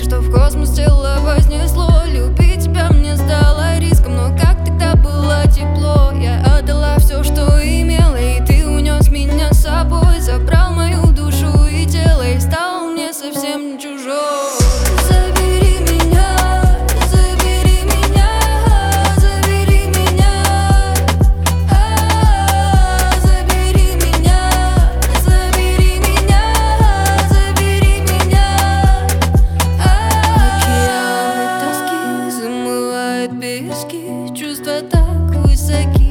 что в космос тело вознесло. Любить тебя мне стало риском, но как тогда было тепло. Я отдала все, что имела, и ты унес меня с собой. Забрал мою душу и тело, и стал мне совсем не чужой. Забери меня, забери меня, забери меня, забери меня, забери меня, забери меня. Океаны тоски замывают пески, чувства так высоки.